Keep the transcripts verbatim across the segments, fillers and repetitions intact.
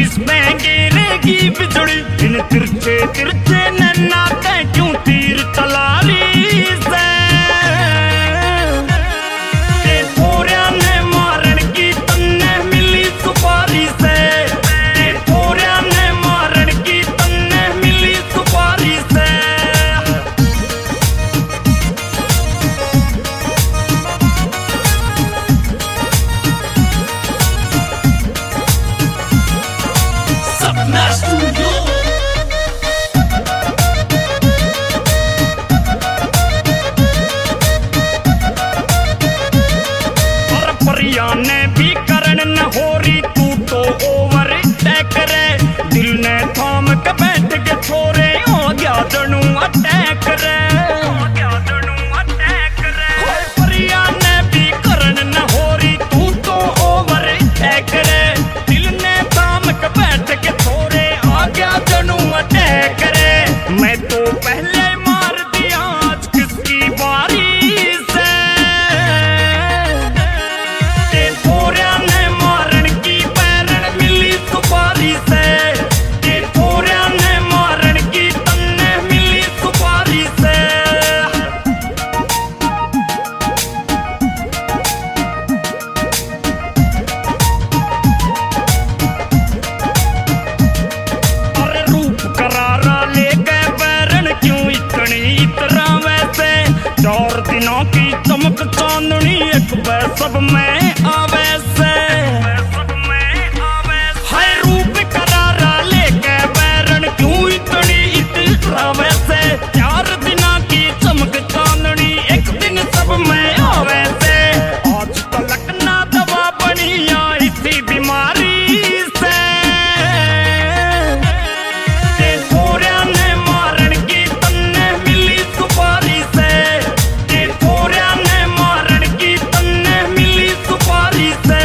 जिस पे गिरेगी बिजली, इन तिरछे तिरछे नैना पे क्यों तीर चला रही से। ते थोड़िया ने मारन की तन्ने मिली सुपारी से, ते थोड़िया ने मारन की तन्ने मिली सुपारी से। Sapna Studio. और परिया ने भी करण न हो रही, तू तो ओवर टैक रे। दिल ने थाम के बैठ के छोरे, हो गया जणू अटैक रे। और परिया ने भी करण न हो रही, तू तो ओवर टैक रे। दिल ने थाम के बैठ के छोरे, आ गया जणू अटैक रे। मैं तो पहले मार दिया, आज किसकी बारी से। ते थोड़िया ने मारन की पैरन मिली सुपारी से, ते थोड़िया ने मारन की तन्ने मिली सुपारी से। अरे रूप करारा ले गए बैरन, क्यों इतनी इतरा वैसे। चार दिनों की चमक चांदनी, एक सब में आवे से। हाय रूप करारा ले गए बैरन, क्यों इतनी इतरा वैसे। चार दिनों की चमक चांदनी, एक दिन सब में आवे से। आज तलक ना दवा बनी इसी बीमारी से। ते थोड़िया ने मारन की तन्ने मिली सुपारी से, ते थोड़िया ने मारन की तन्ने मिली सुपारी से।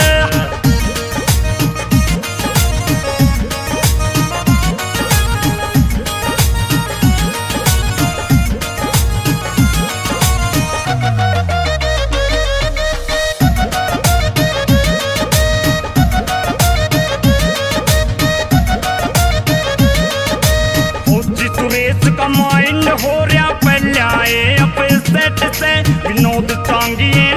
फौजी सुरेश का माइंड हो रहा पहले आए अपने सेट से। विनोद चांगिए